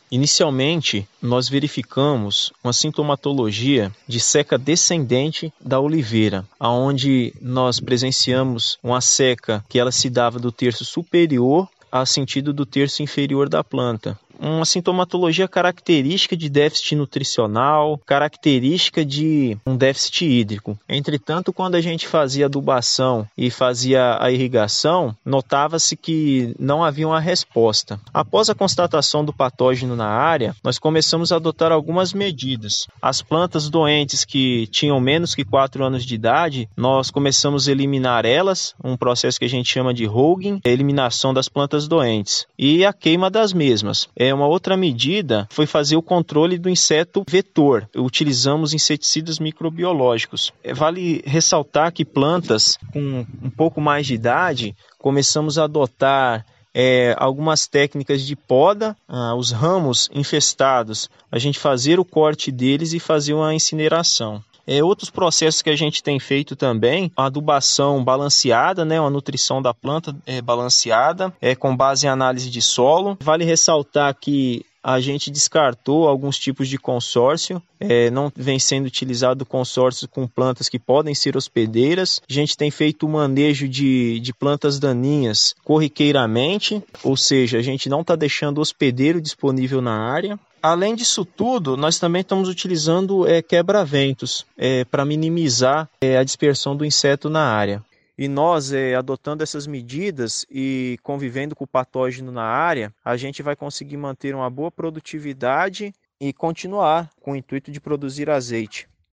Inicialmente, nós verificamos uma sintomatologia de seca descendente da oliveira, onde nós presenciamos uma seca que ela se dava do terço superior a sentido do terço inferior da planta. Uma sintomatologia característica de déficit nutricional, característica de um déficit hídrico. Entretanto, quando a gente fazia adubação e fazia a irrigação, notava-se que não havia uma resposta. Após a constatação do patógeno na área, nós começamos a adotar algumas medidas. As plantas doentes que tinham menos que 4 anos de idade, nós começamos a eliminar elas, um processo que a gente chama de hogging, eliminação das plantas doentes, e a queima das mesmas. Uma outra medida foi fazer o controle do inseto vetor. Utilizamos inseticidas microbiológicos. Vale ressaltar que plantas com um pouco mais de idade, começamos a adotar algumas técnicas de poda, os ramos infestados, a gente fazer o corte deles e fazer uma incineração. Outros processos que a gente tem feito também, a adubação balanceada, uma nutrição da planta balanceada, com base em análise de solo. Vale ressaltar que a gente descartou alguns tipos de consórcio, não vem sendo utilizado consórcio com plantas que podem ser hospedeiras. A gente tem feito o manejo de plantas daninhas corriqueiramente, ou seja, a gente não está deixando hospedeiro disponível na área. Além disso tudo, nós também estamos utilizando quebra-ventos para minimizar a dispersão do inseto na área. E nós, adotando essas medidas e convivendo com o patógeno na área, a gente vai conseguir manter uma boa produtividade e continuar com o intuito de produzir azeite.